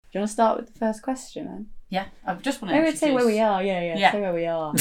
Do you want to start with the first question then? Yeah, I just want to Maybe say where we are. Yeah. Say where we are.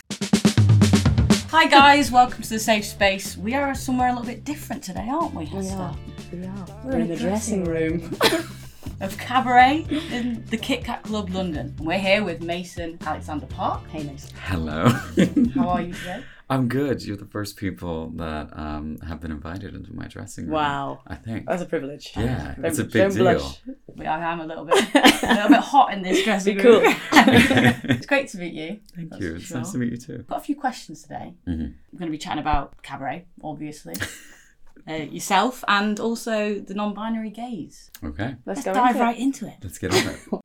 Hi guys, welcome to the Safe Space. We are somewhere a little bit different today, aren't we, Hester? We are. We're in the dressing room. Of Cabaret in the Kit Kat Club, London. And we're here with Mason Alexander Park. Hey Mason. Hello. How are you today? I'm good. You're the first people that have been invited into my dressing room. Wow. I think. That's a privilege. Yeah, Don't- it's a big don't deal. blush. I am a little bit hot in this dressing Be room. cool. It's great to meet you. Thank That's you. for It's sure. nice to meet you too. Got a few questions today. Mm-hmm. We're going to be chatting about Cabaret, obviously. Yourself and also the non-binary gays. Okay. Let's Let's go dive into it. right into it. Let's get on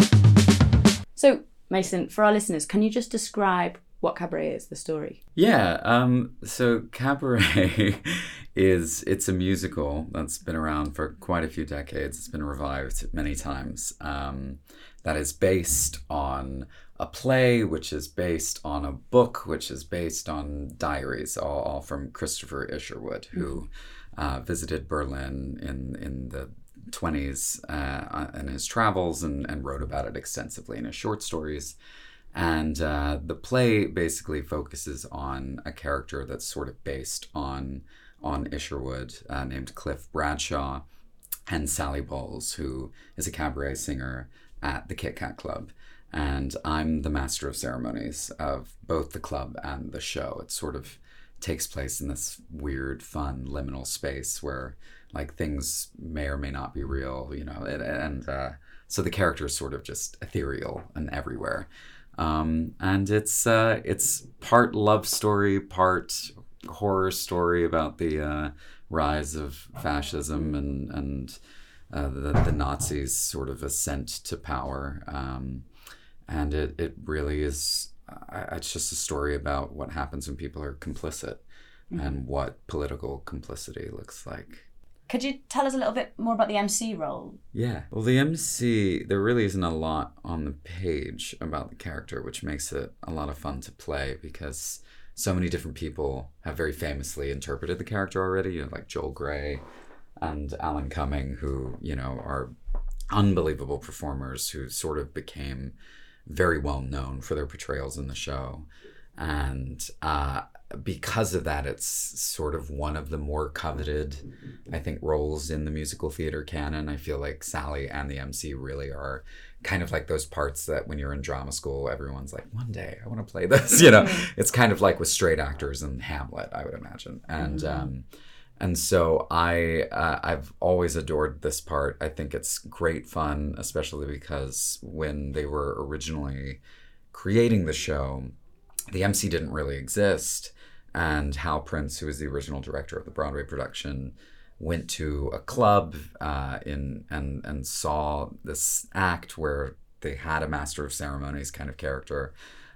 it. So, Mason, for our listeners, can you just describe what Cabaret is, the story? Yeah. So Cabaret it's a musical that's been around for quite a few decades. It's been revived many times. That is based on a play, which is based on a book, which is based on diaries, all from Christopher Isherwood, who visited Berlin in the 20s in his travels and wrote about it extensively in his short stories. And the play basically focuses on a character that's sort of based on Isherwood, named Cliff Bradshaw, and Sally Bowles, who is a cabaret singer at the Kit Kat Club. And I'm the master of ceremonies of both the club and the show. It sort of takes place in this weird, fun, liminal space where like things may or may not be real, you know, so the character is sort of just ethereal and everywhere. And it's part love story, part horror story about the rise of fascism and the Nazis' sort of ascent to power. And it really is, it's just a story about what happens when people are complicit and what political complicity looks like. Could you tell us a little bit more about the MC role? Yeah. Well, the MC, there really isn't a lot on the page about the character, which makes it a lot of fun to play because so many different people have very famously interpreted the character already. You know, like Joel Grey and Alan Cumming, who, you know, are unbelievable performers who sort of became very well known for their portrayals in the show. And because of that, it's sort of one of the more coveted, I think, roles in the musical theater canon. I feel like Sally and the MC really are kind of like those parts that when you're in drama school, everyone's like, one day I want to play this, you know. It's kind of like with straight actors in Hamlet, I would imagine. And so I've always adored this part. I think it's great fun, especially because when they were originally creating the show, the MC didn't really exist. And Hal Prince, who was the original director of the Broadway production, went to a club and saw this act where they had a master of ceremonies kind of character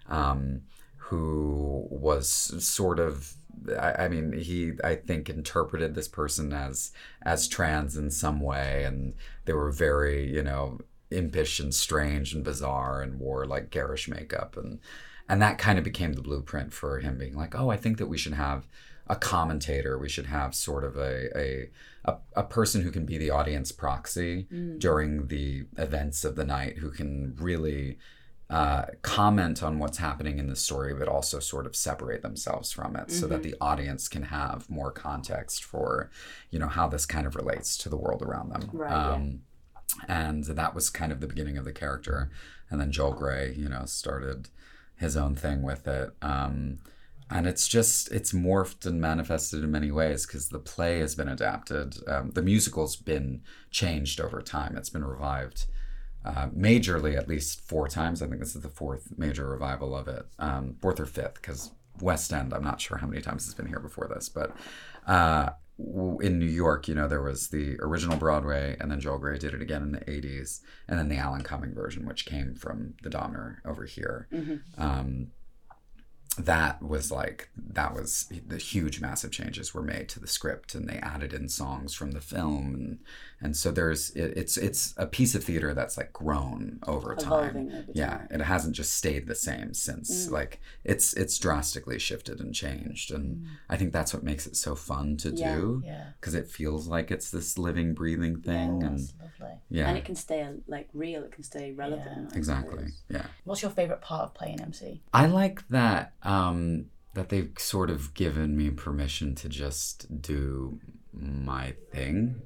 who was sort of, I mean, he, I think, interpreted this person as trans in some way. And they were very, you know, impish and strange and bizarre and wore like garish makeup. And that kind of became the blueprint for him being like, oh, I think that we should have a commentator. We should have sort of a person who can be the audience proxy during the events of the night, who can really comment on what's happening in the story, but also sort of separate themselves from it so that the audience can have more context for, you know, how this kind of relates to the world around them. Right, And that was kind of the beginning of the character. And then Joel Grey, you know, started his own thing with it. And it's morphed and manifested in many ways because the play has been adapted. The musical's been changed over time. It's been revived majorly at least 4 times. I think this is the 4th major revival of it. 4th or 5th, because West End, I'm not sure how many times it's been here before this, but in New York, you know, there was the original Broadway, and then Joel Grey did it again in the 80s, and then the Alan Cumming version, which came from the Donner over here. that was the huge massive changes were made to the script, and they added in songs from the film, and so it's a piece of theater that's like grown over Evolving time. over Yeah, time. it hasn't just stayed the same since. Like it's drastically shifted and changed, and I think that's what makes it so fun to do, Yeah. because it feels like it's this living, breathing thing, and That's lovely. yeah, And it can stay like real. It can stay relevant. I exactly, suppose. yeah. What's your favourite part of playing MC? I like that that they've sort of given me permission to just do my thing,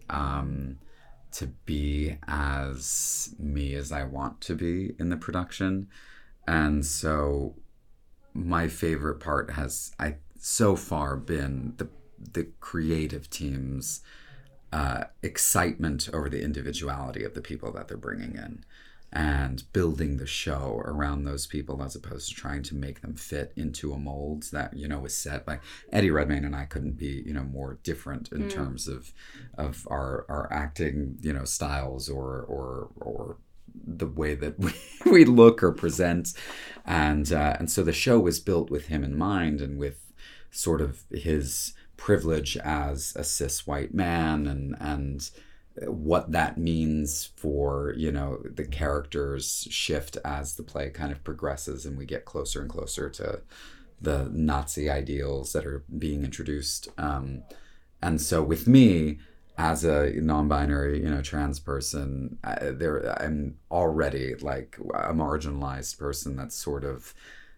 to be as me as I want to be in the production. And so my favorite part has so far been the creative team's excitement over the individuality of the people that they're bringing in, and building the show around those people as opposed to trying to make them fit into a mold that, was set. Like Eddie Redmayne and I couldn't be, more different in terms of our acting, styles or the way that we look or present. And so the show was built with him in mind, and with sort of his privilege as a cis white man, and what that means for, the characters shift as the play kind of progresses and we get closer and closer to the Nazi ideals that are being introduced. And so with me, as a non-binary, trans person, I'm already like a marginalized person that's sort of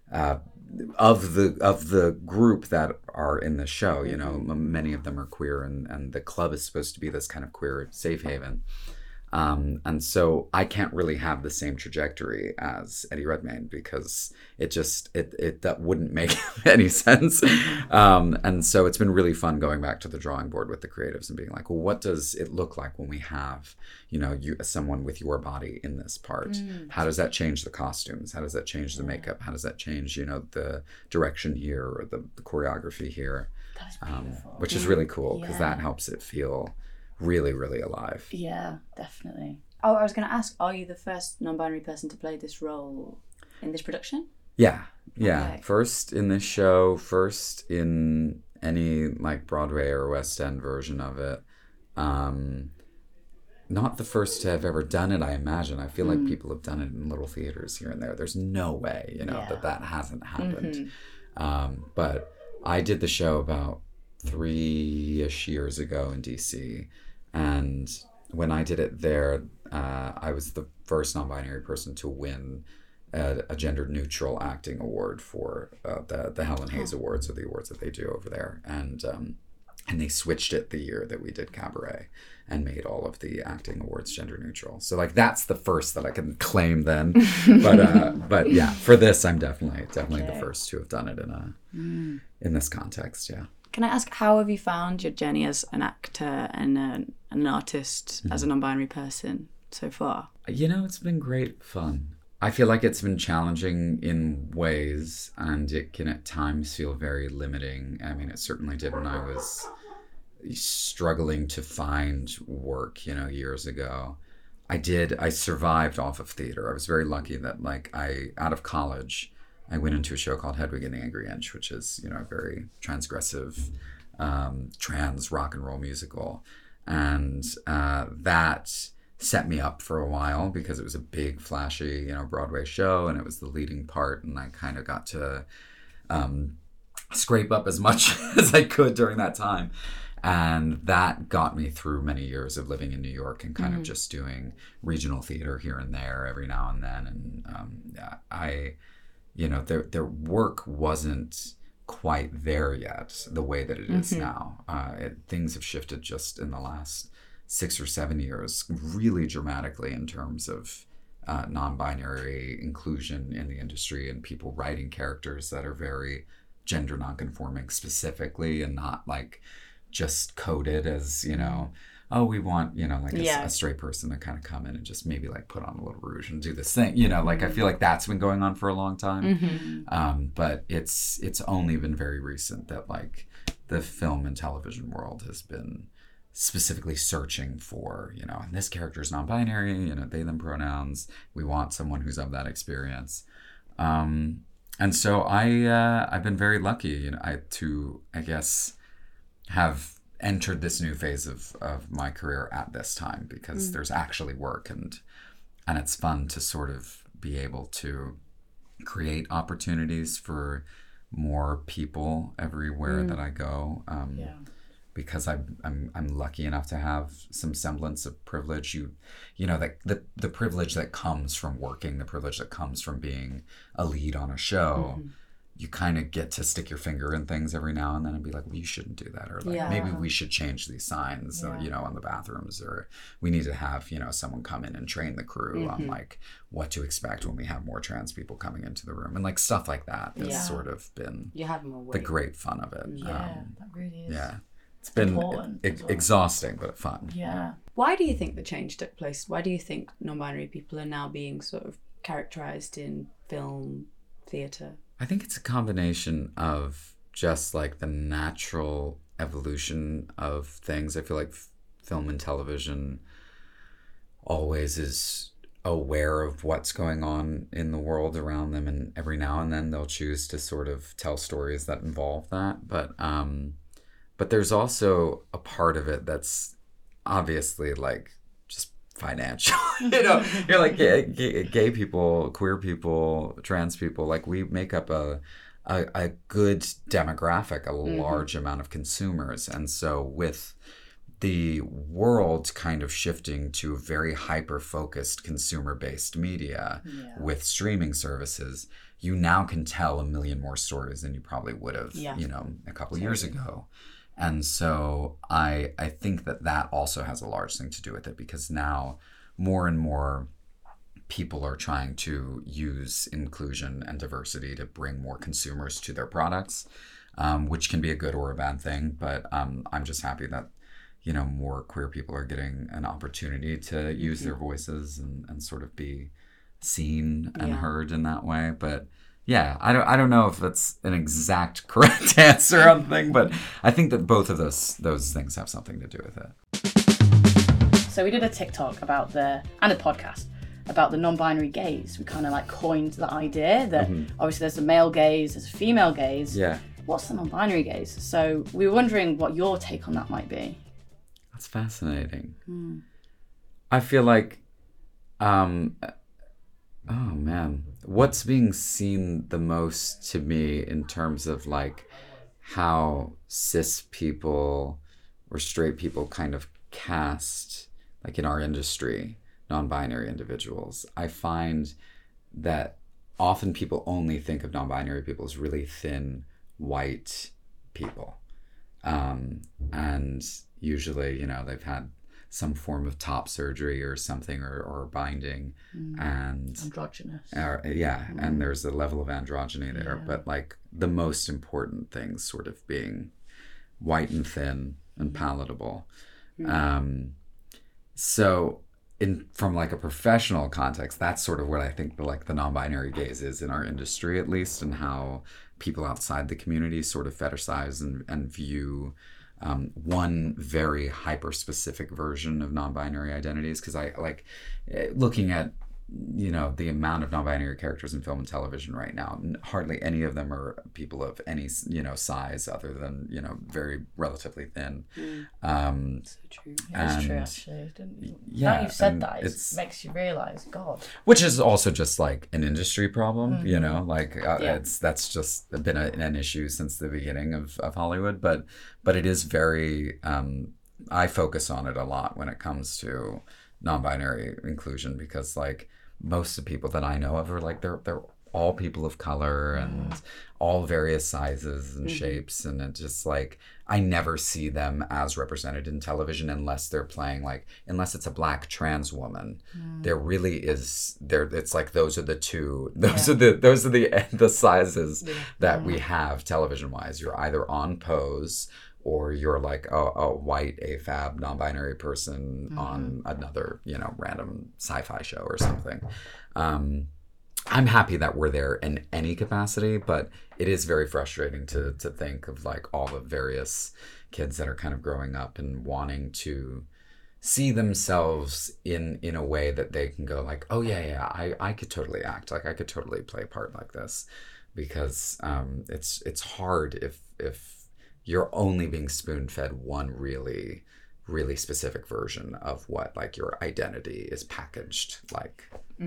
of the group that are in the show. Many of them are queer, and the club is supposed to be this kind of queer safe haven. And so I can't really have the same trajectory as Eddie Redmayne, because it that wouldn't make any sense. And so it's been really fun going back to the drawing board with the creatives and being like, well, what does it look like when we have, someone with your body in this part? How does that change the costumes? How does that change the makeup? How does that change, the direction here or the choreography here? That is beautiful. Which is really cool, because Yeah. that helps it feel really, really alive. Yeah, definitely. Oh, I was going to ask, are you the first non-binary person to play this role in this production? Yeah. Okay. First in this show, first in any like Broadway or West End version of it. Not the first to have ever done it, I imagine. I feel like people have done it in little theaters here and there. There's no way, that hasn't happened. But I did the show about 3-ish years ago in DC. And when I did it there, I was the first non-binary person to win a gender-neutral acting award for the Helen Hayes Awards, or the awards that they do over there. And they switched it the year that we did Cabaret and made all of the acting awards gender-neutral. So like that's the first that I can claim then. But yeah, for this, I'm definitely the first to have done it in this context. Yeah. Can I ask, how have you found your journey as an actor and an artist as a non-binary person so far? It's been great fun. I feel like it's been challenging in ways, and it can at times feel very limiting. I mean, it certainly did when I was struggling to find work, years ago. I survived off of theater. I was very lucky that out of college, I went into a show called Hedwig and the Angry Inch, which is, a very transgressive trans rock and roll musical. And that set me up for a while, because it was a big, flashy, Broadway show, and it was the leading part. And I kind of got to scrape up as much as I could during that time. And that got me through many years of living in New York and kind of just doing regional theater here and there every now and then. And their work wasn't quite there yet the way that it is now. Things have shifted just in the last 6 or 7 years really dramatically in terms of non-binary inclusion in the industry, and people writing characters that are very gender non-conforming specifically, and not like just coded as, we want, a straight person to kind of come in and just maybe like put on a little rouge and do this thing, I feel like that's been going on for a long time. But it's only been very recent that like the film and television world has been specifically searching for, and this character is non-binary, they, them pronouns. We want someone who's of that experience. And so I've been very lucky, to I guess have entered this new phase of my career at this time, because there's actually work, and it's fun to sort of be able to create opportunities for more people everywhere that I go. Because I'm lucky enough to have some semblance of privilege. That the privilege that comes from working, the privilege that comes from being a lead on a show. You kind of get to stick your finger in things every now and then and be like, well, you shouldn't do that, or like maybe we should change these signs, on the bathrooms, or we need to have someone come in and train the crew on like what to expect when we have more trans people coming into the room, and like stuff like that has sort of been the great fun of it. That really is. Yeah. It's been exhausting, but fun. Yeah. Why do you think the change took place? Why do you think non-binary people are now being sort of characterized in film, theatre? I think it's a combination of just like the natural evolution of things. I feel like film and television always is aware of what's going on in the world around them, and every now and then they'll choose to sort of tell stories that involve that. But there's also a part of it that's obviously like just financial. You're like gay people, queer people, trans people, like we make up a good demographic, a large amount of consumers. And so with the world kind of shifting to very hyper-focused consumer-based media with streaming services, you now can tell a million more stories than you probably would have, a couple years ago. And so I think that also has a large thing to do with it, because now more and more people are trying to use inclusion and diversity to bring more consumers to their products, which can be a good or a bad thing. But I'm just happy that, more queer people are getting an opportunity to use their voices and sort of be seen and heard in that way. But yeah, I don't know if that's an exact correct answer on the thing, but I think that both of those things have something to do with it. So we did a TikTok and a podcast about the non-binary gaze. We kind of like coined the idea that obviously there's a male gaze, there's a female gaze. Yeah. What's the non-binary gaze? So we were wondering what your take on that might be. That's fascinating. I feel like, oh man, what's being seen the most to me in terms of like how cis people or straight people kind of cast, like in our industry, non-binary individuals. I find that often people only think of non-binary people as really thin, white people. And usually, they've had some form of top surgery or something, or binding, and androgynous. And there's a level of androgyny there, but like the most important things sort of being white and thin and palatable. So from like a professional context, that's sort of what I think the non-binary gaze is in our industry, at least, and how people outside the community sort of fetishize and view one very hyper-specific version of non-binary identities. Because I like looking at the amount of non-binary characters in film and television right now. Hardly any of them are people of any size other than very relatively thin. So true. That's true, actually. Now you've said that, it makes you realize, God. Which is also just like an industry problem, that's just been an issue since the beginning of Hollywood. But it is very. I focus on it a lot when it comes to non-binary inclusion, because like most of the people that I know of are like they're all people of color and all various sizes and shapes, and it just like I never see them as represented in television unless they're playing unless it's a black trans woman. There really is it's like those are the sizes that we have television wise. You're either on Pose, or you're like a white AFAB non-binary person on another, random sci-fi show or something. I'm happy that we're there in any capacity, but it is very frustrating to think of like all the various kids that are kind of growing up and wanting to see themselves in a way that they can go like, oh yeah, I could totally act, like I could totally play a part like this. because it's hard if you're only being spoon-fed one really really specific version of what like your identity is packaged like.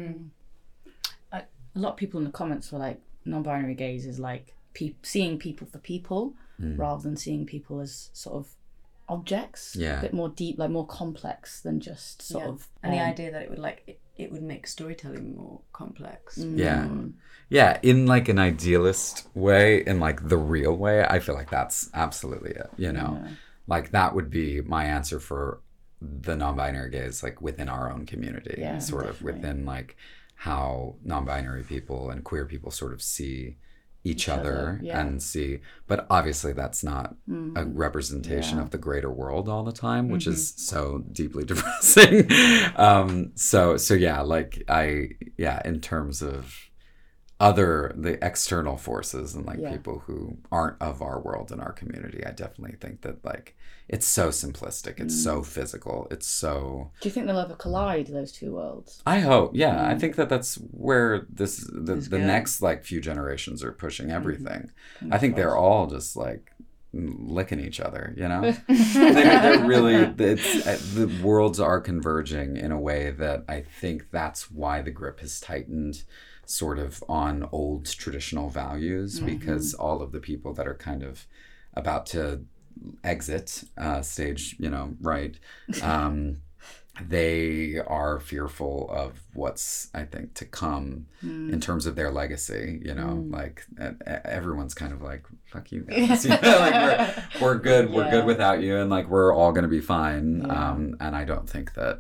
A lot of people in the comments were like, non-binary gays is like seeing people for people rather than seeing people as sort of objects. Yeah. A bit more deep, like more complex than just sort of. And the idea that it would make storytelling more complex. Yeah, in like an idealist way, in like the real way, I feel like that's absolutely it, you know? Yeah. Like that would be my answer for the non-binary gays, like within our own community, Yeah, sort of definitely. within like how non-binary people and queer people sort of see each other yeah. and see, but obviously that's not a representation of the greater world all the time, which is so deeply depressing. So yeah, like in terms of the external forces and like people who aren't of our world and our community, I definitely think that like it's so simplistic, it's so physical, it's so. Do you think they'll ever collide, those two worlds? I hope, yeah. I think that that's where the good. next like few generations are pushing everything. I think they're all just like licking each other, you know. they're really the worlds are converging in a way that I think that's why the grip has tightened sort of on old traditional values, because all of the people that are kind of about to exit stage, you know, right, they are fearful of what's, I think, to come in terms of their legacy, you know, like everyone's kind of like, fuck you guys, you know, like we're good, we're good without you, and like we're all gonna be fine. And I don't think that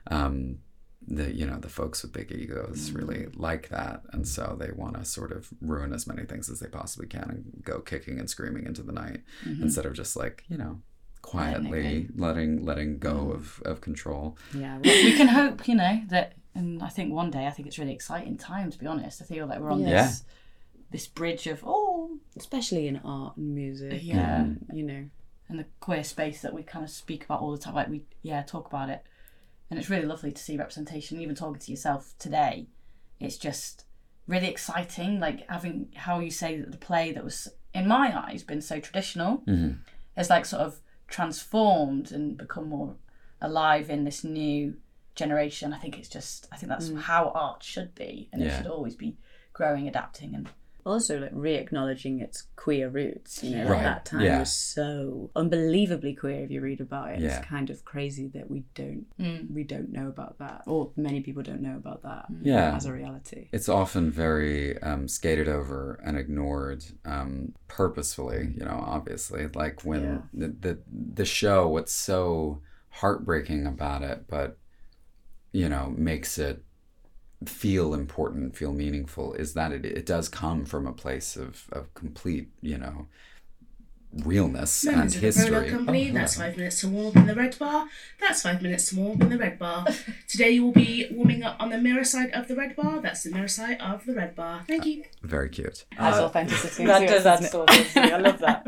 the folks with big egos really like that, and so they want to sort of ruin as many things as they possibly can and go kicking and screaming into the night instead of just like, you know, quietly letting go of control. Yeah. We can hope, you know, that, and I think one day, I think it's really exciting time, to be honest. I feel like we're on this bridge of especially in art and music. Yeah. And, you know, and the queer space that we kind of speak about all the time, like we talk about it. And it's really lovely to see representation, even talking to yourself today. It's just really exciting, like having, how you say that the play that was, in my eyes, been so traditional, has like sort of transformed and become more alive in this new generation. I think that's how art should be. And it should always be growing, adapting, and also like re-acknowledging its queer roots, you know. Right. That time was so unbelievably queer. If you read about it, it's kind of crazy that we don't know about that, or many people don't know about that as a reality. It's often very skated over and ignored purposefully, you know, obviously, like when the show, what's so heartbreaking about it, but you know, makes it feel important, feel meaningful, is that it does come from a place of complete, you know, realness and history. Company, that's 5 minutes to warm up in the red bar. That's 5 minutes to warm up in the red bar. Today you will be warming up on the mirror side of the red bar. That's the mirror side of the red bar. Thank you. Very cute. Has authenticity. that does add authenticity. I love that.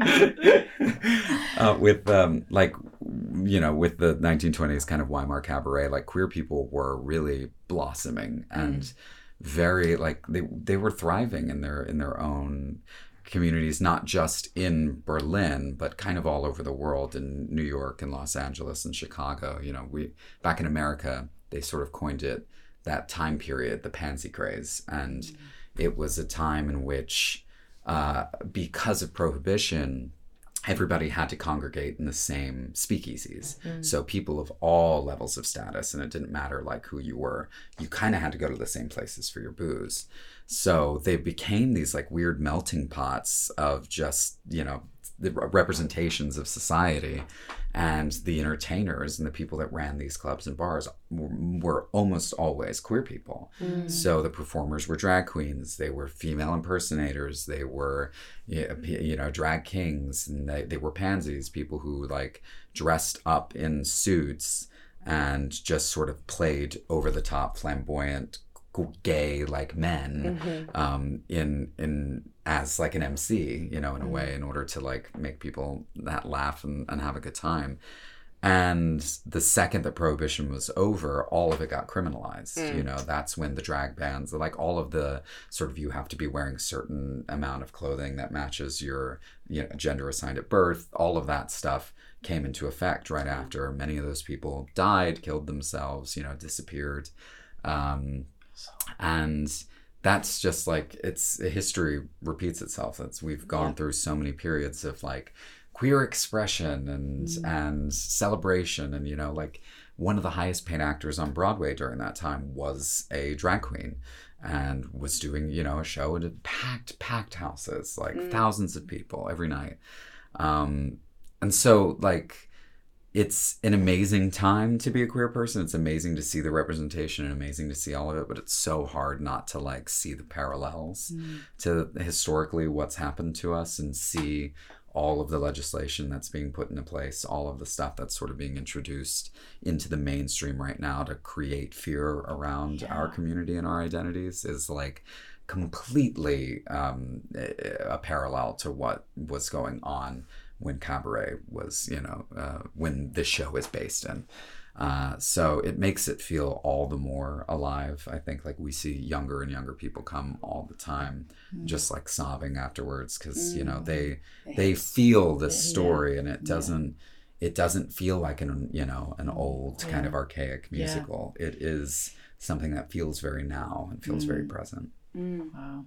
With like, you know, with the 1920s kind of Weimar cabaret, like queer people were really blossoming and very like they were thriving in their own communities, not just in Berlin, but kind of all over the world, in New York and Los Angeles and Chicago. You know, back in America, they sort of coined it, that time period, the pansy craze. And it was a time in which, because of prohibition, everybody had to congregate in the same speakeasies. So people of all levels of status, and it didn't matter like who you were, you kind of had to go to the same places for your booze. So they became these like weird melting pots of just, you know, the representations of society, and the entertainers and the people that ran these clubs and bars were almost always queer people. So the performers were drag queens, they were female impersonators, they were, you know, drag kings, and they were pansies, people who like dressed up in suits and just sort of played over the top, flamboyant, gay like men in as like an MC, you know, in a way, in order to like make people that laugh and have a good time. And the second that Prohibition was over, all of it got criminalized. You know, that's when the drag bans, like all of the sort of, you have to be wearing a certain amount of clothing that matches your, you know, gender assigned at birth. All of that stuff came into effect right after. Many of those people died, killed themselves, you know, disappeared. And that's just like, history repeats itself. We've gone through so many periods of like queer expression and celebration. And, you know, like one of the highest paid actors on Broadway during that time was a drag queen and was doing, you know, a show in packed houses, like thousands of people every night. And so like, it's an amazing time to be a queer person. It's amazing to see the representation and amazing to see all of it, but it's so hard not to like see the parallels to historically what's happened to us and see all of the legislation that's being put into place, all of the stuff that's sort of being introduced into the mainstream right now to create fear around our community and our identities is like completely a parallel to what was going on when Cabaret was, you know, when this show is based in. So it makes it feel all the more alive. I think like we see younger and younger people come all the time, just like sobbing afterwards because, you know, they feel this story and it doesn't feel like an old kind of archaic musical. It is something that feels very now and feels very present. Wow.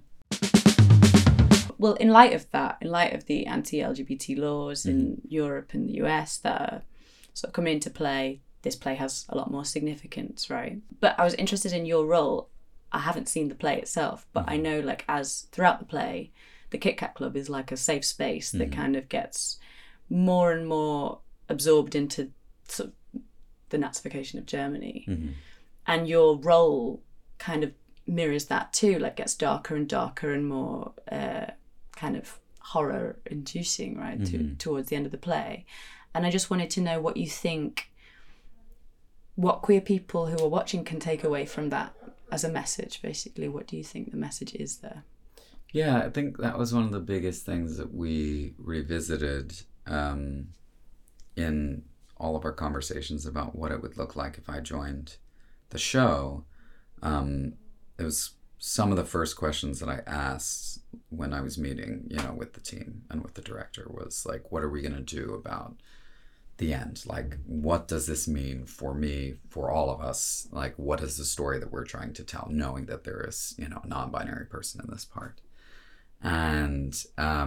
Well, in light of the anti-LGBT laws in Europe and the US that are sort of coming into play, this play has a lot more significance, right? But I was interested in your role. I haven't seen the play itself, but I know like as throughout the play, the Kit Kat Club is like a safe space that kind of gets more and more absorbed into sort of the Nazification of Germany. And your role kind of mirrors that too, like gets darker and darker and more kind of horror inducing, right, towards the end of the play. And I just wanted to know what you think, what queer people who are watching can take away from that as a message, basically. What do you think the message is there? Yeah, I think that was one of the biggest things that we revisited in all of our conversations about what it would look like if I joined the show. It was some of the first questions that I asked when I was meeting, you know, with the team and with the director was like, what are we going to do about the end? Like, what does this mean for me, for all of us? Like, what is the story that we're trying to tell, knowing that there is, you know, a non-binary person in this part? And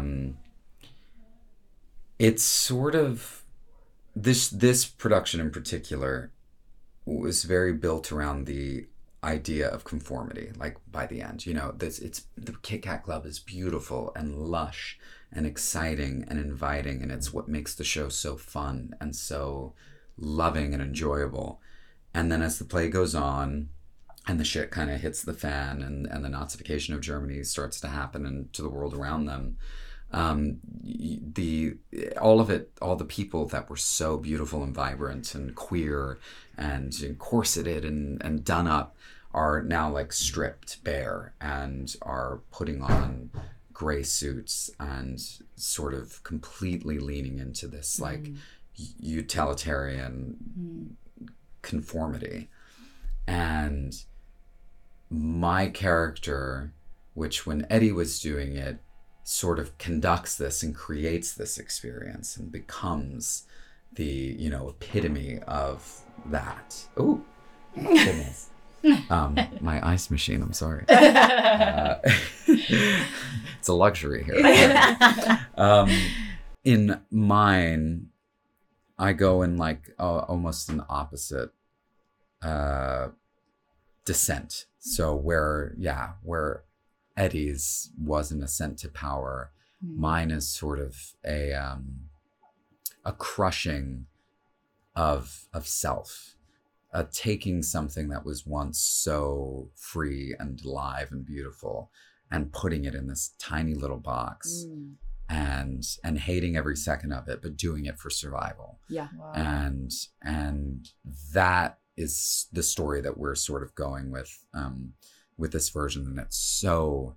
it's sort of, this production in particular was very built around the idea of conformity. Like by the end, you know, the Kit Kat Club is beautiful and lush and exciting and inviting, and it's what makes the show so fun and so loving and enjoyable. And then as the play goes on and the shit kind of hits the fan and the Nazification of Germany starts to happen and to the world around them, all the people that were so beautiful and vibrant and queer and corseted and done up are now like stripped bare and are putting on gray suits and sort of completely leaning into this like utilitarian conformity. And my character, which when Eddie was doing it, sort of conducts this and creates this experience and becomes the, you know, epitome of that. Oh, goodness. My ice machine, I'm sorry. It's a luxury here. In mine, I go in like almost an opposite descent. So where Eddie's was an ascent to power, mine is sort of a crushing of self. Taking something that was once so free and alive and beautiful and putting it in this tiny little box and hating every second of it, but doing it for survival. Yeah. Wow. And that is the story that we're sort of going with this version. And it's so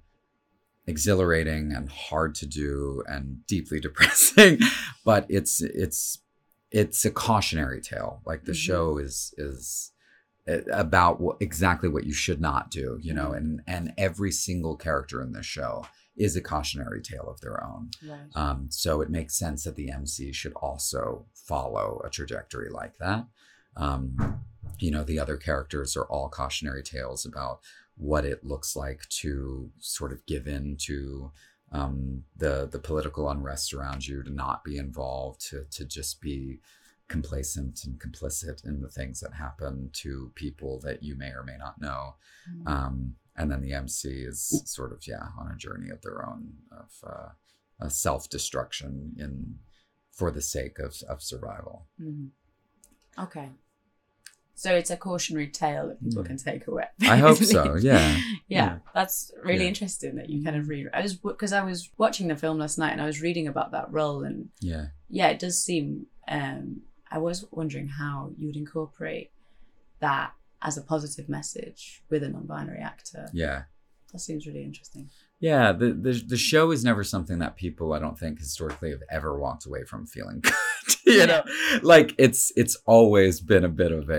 exhilarating and hard to do and deeply depressing, but it's it's a cautionary tale. Like the show is about exactly what you should not do, you know, and every single character in the show is a cautionary tale of their own. Right. So it makes sense that the MC should also follow a trajectory like that. You know, the other characters are all cautionary tales about what it looks like to sort of give in to the political unrest around you, to not be involved, to just be complacent and complicit in the things that happen to people that you may or may not know. And then the MC is sort of, on a journey of their own, of self-destruction for the sake of survival. Okay. So it's a cautionary tale that people can take away. I hope so, yeah. Yeah, that's really interesting that you kind of read. Because I was watching the film last night and I was reading about that role, and it does seem, I was wondering how you would incorporate that as a positive message with a non-binary actor. Yeah. That seems really interesting. Yeah, the show is never something that people, I don't think, historically have ever walked away from feeling good. You know, like it's always been a bit of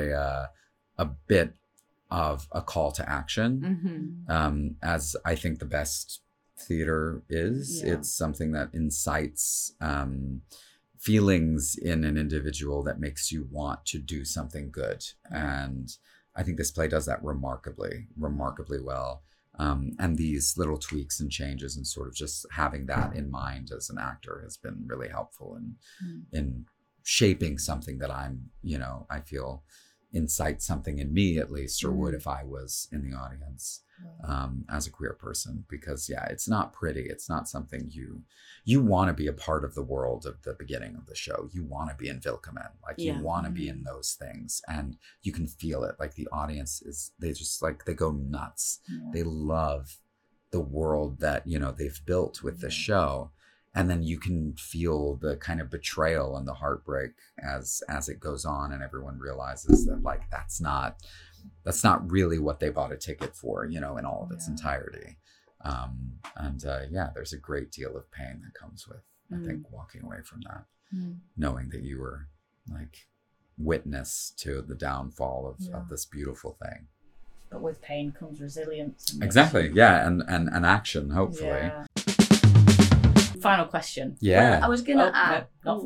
a call to action. As I think the best theater is. It's something that incites feelings in an individual that makes you want to do something good. And I think this play does that remarkably well. And these little tweaks and changes and sort of just having that in mind as an actor has been really helpful in shaping something that I feel incites something in me at least, or would if I was in the audience as a queer person. Because it's not pretty. It's not something you want to be a part of the world of the beginning of the show. You want to be in Willkommen. Like you want to be in those things, and you can feel it. Like the audience they go nuts. They love the world that, they've built with the show. And then you can feel the kind of betrayal and the heartbreak as it goes on, and everyone realizes that like that's not really what they bought a ticket for, in all of its entirety. There's a great deal of pain that comes with, I think, walking away from that, knowing that you were like witness to the downfall of this beautiful thing. But with pain comes resilience. Exactly. Yeah. And action, hopefully. Yeah. Final question. Yeah. Well, I was gonna add. What?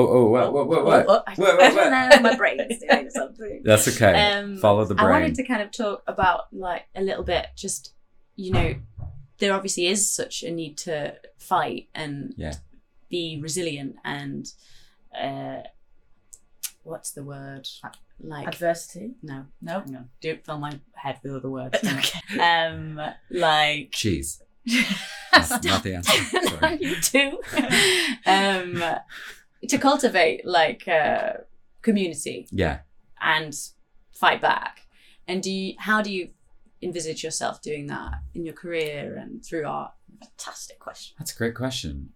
What? My brain's doing something. That's okay. Follow the brain. I wanted to kind of talk about like a little bit, just there obviously is such a need to fight and be resilient and what's the word? Like adversity? No. Don't fill my head with other words. Okay. Like cheese. That's not the answer. Sorry. You too. To cultivate like community. Yeah. And fight back. And how do you envisage yourself doing that in your career and through art? Fantastic question. That's a great question.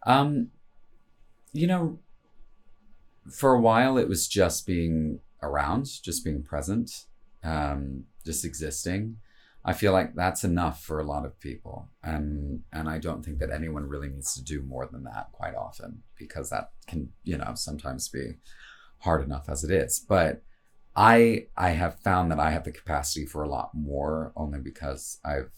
For a while it was just being around, just being present, just existing. I feel like that's enough for a lot of people. And I don't think that anyone really needs to do more than that quite often, because that can, sometimes be hard enough as it is. But I have found that I have the capacity for a lot more, only because I've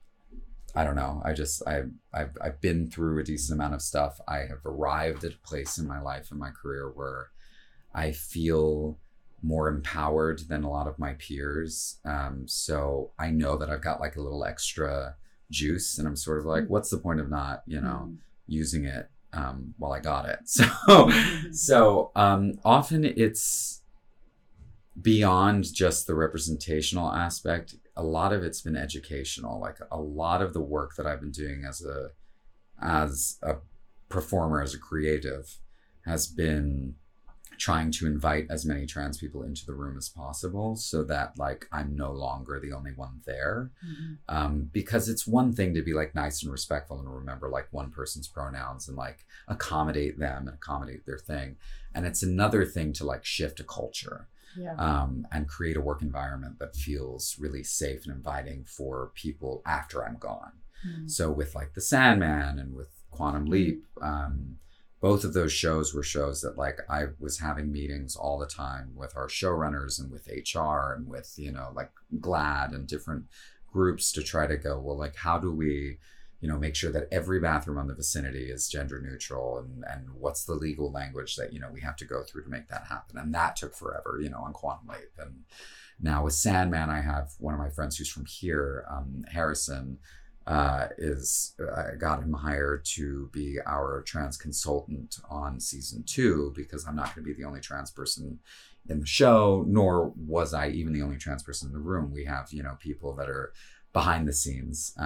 been through a decent amount of stuff. I have arrived at a place in my life and my career where I feel more empowered than a lot of my peers. So I know that I've got like a little extra juice, and I'm sort of like, what's the point of not, using it while I got it? So often it's beyond just the representational aspect. A lot of it's been educational. Like a lot of the work that I've been doing as a performer, as a creative, has been trying to invite as many trans people into the room as possible, so that like I'm no longer the only one there. Because it's one thing to be like nice and respectful and remember like one person's pronouns and like accommodate them and accommodate their thing, and it's another thing to like shift a culture and create a work environment that feels really safe and inviting for people after I'm gone. So with like the Sandman and with Quantum Leap, both of those shows were shows that like I was having meetings all the time with our showrunners and with HR and with, you know, like GLAAD and different groups to try to go, well, like, how do we, you know, make sure that every bathroom on the vicinity is gender neutral, and what's the legal language that, you know, we have to go through to make that happen. And that took forever, you know, on Quantum Leap. And now with Sandman, I have one of my friends who's from here, Harrison, I got him hired to be our trans consultant on season 2, because I'm not going to be the only trans person in the show, nor was I even the only trans person in the room. We have, you know, people that are behind the scenes.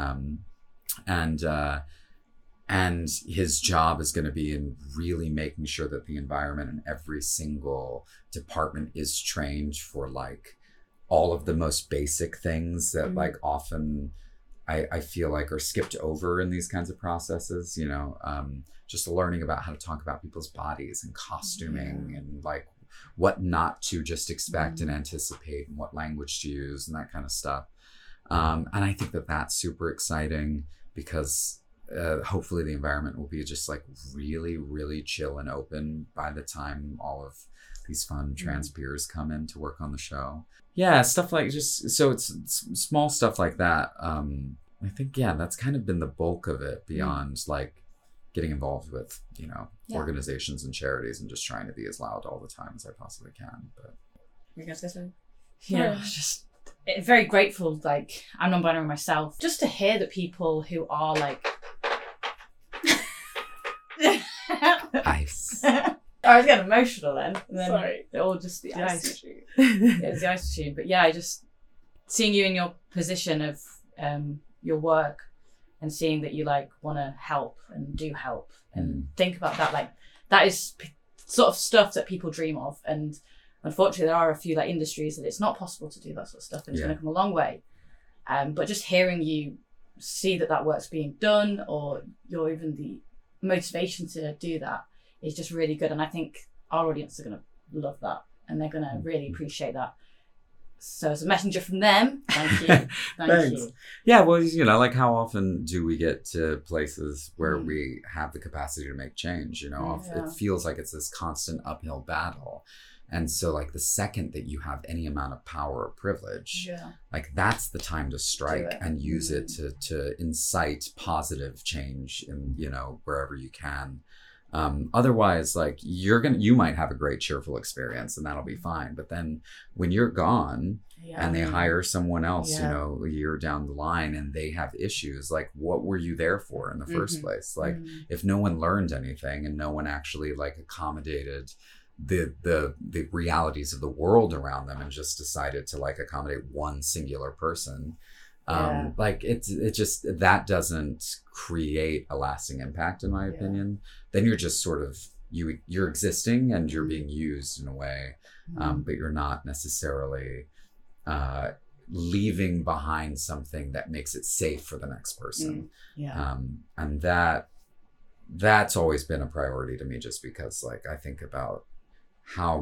And his job is going to be in really making sure that the environment in every single department is trained for like all of the most basic things that like often I feel like are skipped over in these kinds of processes, you know, just learning about how to talk about people's bodies and costuming and like what not to just expect and anticipate, and what language to use and that kind of stuff. And I think that that's super exciting, because hopefully the environment will be just like really, really chill and open by the time all of these fun trans peers come in to work on the show. Yeah, stuff like just, so it's small stuff like that. I think, yeah, that's kind of been the bulk of it, beyond like getting involved with, you know, organizations and charities, and just trying to be as loud all the time as I possibly can. But you guys go through? Yeah, just very grateful. Like, I'm non-binary myself. Just to hear that people who are like ice. I was getting emotional then. And then Sorry. it all just The ice machine. Yeah, it's the ice machine. But yeah, I just seeing you in your position of your work, and seeing that you like want to help and do help and think about that, like that is sort of stuff that people dream of. And unfortunately, there are a few like industries that it's not possible to do that sort of stuff, and it's going to come a long way. But just hearing you see that work's being done, or you're even the motivation to do that, is just really good. And I think our audience are going to love that, and they're going to really appreciate that. So as a messenger from them, thank you. Thank you. Yeah, well, you know, like how often do we get to places where we have the capacity to make change? You know, it feels like it's this constant uphill battle. And so like the second that you have any amount of power or privilege, like that's the time to strike and use it to incite positive change in, you know, wherever you can. Otherwise, like you might have a great cheerful experience and that'll be fine. But then when you're gone and they hire someone else, you know, a year down the line, and they have issues, like what were you there for in the first place? Like if no one learned anything and no one actually like accommodated the realities of the world around them, and just decided to like accommodate one singular person, like it just, that doesn't create a lasting impact in my opinion. Then you're just sort of you're existing and you're being used in a way, but you're not necessarily leaving behind something that makes it safe for the next person. And that's always been a priority to me, just because like I think about how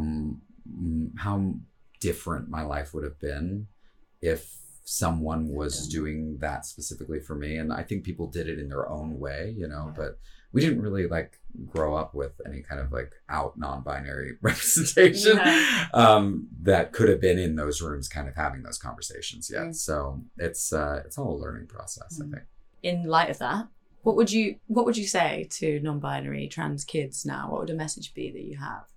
different my life would have been if someone was doing that specifically for me. And I think people did it in their own way, you know, but we didn't really like grow up with any kind of like out non-binary representation that could have been in those rooms kind of having those conversations yet. So it's all a learning process, I think. In light of that, what would you say to non-binary trans kids now? What would a message be that you have?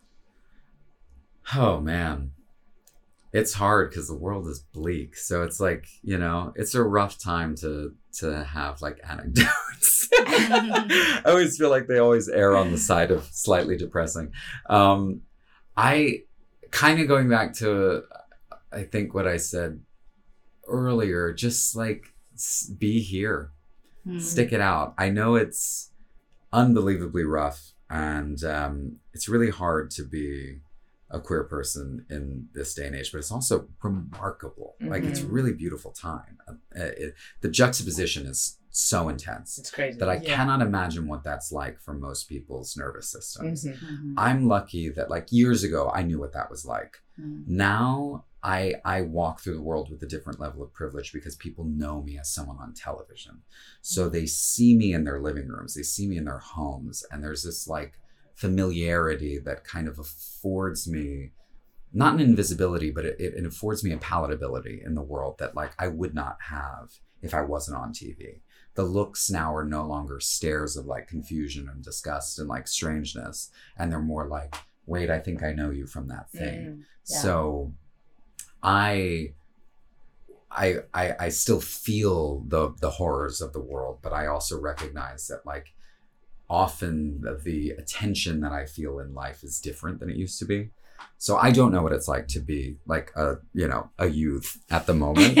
Oh man, it's hard because the world is bleak. So it's like, you know, it's a rough time to have like anecdotes. I always feel like they always err on the side of slightly depressing. I kind of going back to, I think what I said earlier, just like be here, stick it out. I know it's unbelievably rough, and it's really hard to be a queer person in this day and age, but it's also remarkable. Like it's a really beautiful time. The juxtaposition is so intense It's crazy. that I Yeah. cannot imagine what that's like for most people's nervous systems. Mhm. I'm lucky that like years ago, I knew what that was like. Mm. Now I walk through the world with a different level of privilege because people know me as someone on television. So they see me in their living rooms, they see me in their homes, and there's this like familiarity that kind of affords me not an invisibility, but it affords me a palatability in the world that like I would not have if I wasn't on TV. The looks now are no longer stares of like confusion and disgust and like strangeness, and they're more like, wait, I think I know you from that thing. Yeah. So I still feel the horrors of the world, but I also recognize that like often the attention that I feel in life is different than it used to be. So I don't know what it's like to be like a youth at the moment.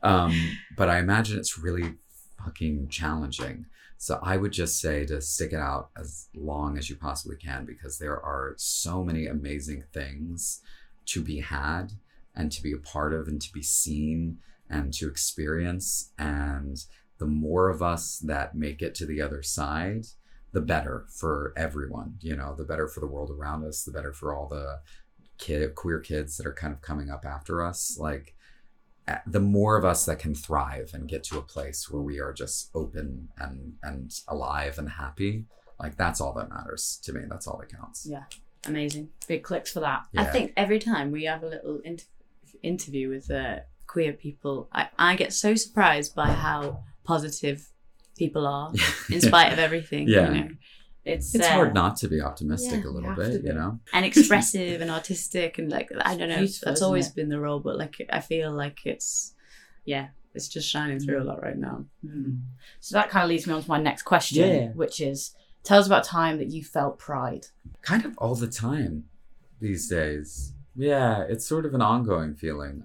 But I imagine it's really fucking challenging. So I would just say to stick it out as long as you possibly can, because there are so many amazing things to be had and to be a part of and to be seen and to experience. And the more of us that make it to the other side, the better for everyone, the better for the world around us, the better for all the queer kids that are kind of coming up after us. Like the more of us that can thrive and get to a place where we are just open and alive and happy, like that's all that matters to me. That's all that counts. Yeah. Amazing. Big clicks for that. Yeah. I think every time we have a little interview with queer people, I get so surprised by how positive people are in spite of everything. Yeah. It's hard not to be optimistic yeah, a little you have to bit, be. and expressive and artistic and like I don't know. Beautiful, That's isn't always it? been the role, but like I feel like it's just shining through a lot right now. So that kind of leads me on to my next question, which is, tell us about a time that you felt pride. Kind of all the time these days. Yeah, it's sort of an ongoing feeling.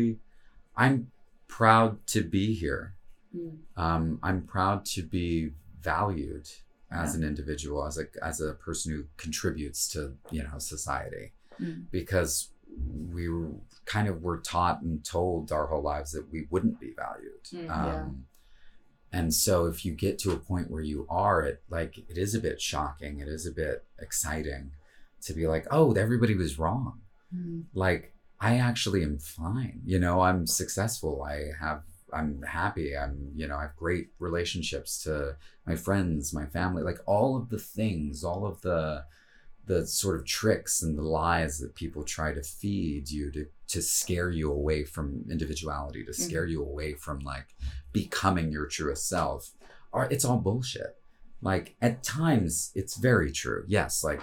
I'm proud to be here. I'm proud to be valued as an individual, as a person who contributes to society, because we were taught and told our whole lives that we wouldn't be valued. And so if you get to a point where you are, it is a bit shocking. It is a bit exciting to be like, oh, everybody was wrong. Like I actually am fine. I'm successful. I'm happy. I have great relationships to my friends, my family, like all of the things, all of the sort of tricks and the lies that people try to feed you to scare you away from individuality, to scare you away from like becoming your truest self. It's all bullshit. Like at times it's very true. Yes. Like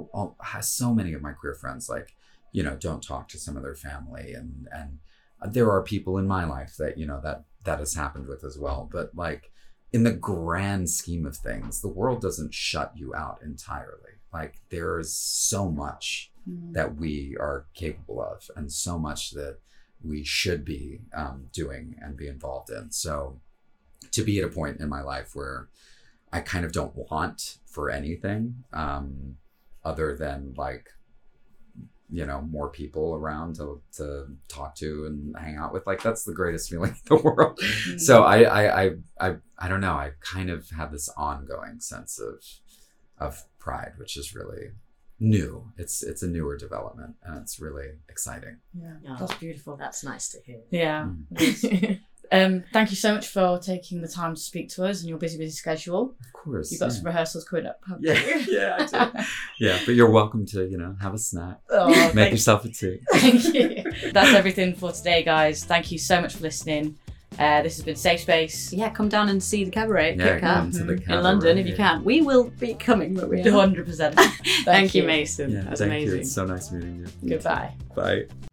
so many of my queer friends, like, don't talk to some of their family and there are people in my life that, that has happened with as well. But like in the grand scheme of things, the world doesn't shut you out entirely. Like there is so much that we are capable of and so much that we should be doing and be involved in. So to be at a point in my life where I kind of don't want for anything other than like, more people around to talk to and hang out with, like that's the greatest feeling in the world. So I don't know, I kind of have this ongoing sense of pride, which is really new. It's a newer development and it's really exciting. Yeah, that's beautiful. That's nice to hear. Yeah. Thank you so much for taking the time to speak to us in your busy schedule. Of course. You've got some rehearsals coming up, haven't Yeah, you? yeah, I do. Yeah, but you're welcome to, have a snack. Oh, Make yourself a tea. Thank you. That's everything for today, guys. Thank you so much for listening. This has been Safe Space. Yeah, come down and see the cabaret Yeah, Kit Kat come to the cabaret. in London if you can. We will be coming, but we 100%. Thank you, Mason. Yeah, That's thank amazing. you. It's so nice meeting you. Goodbye. Bye.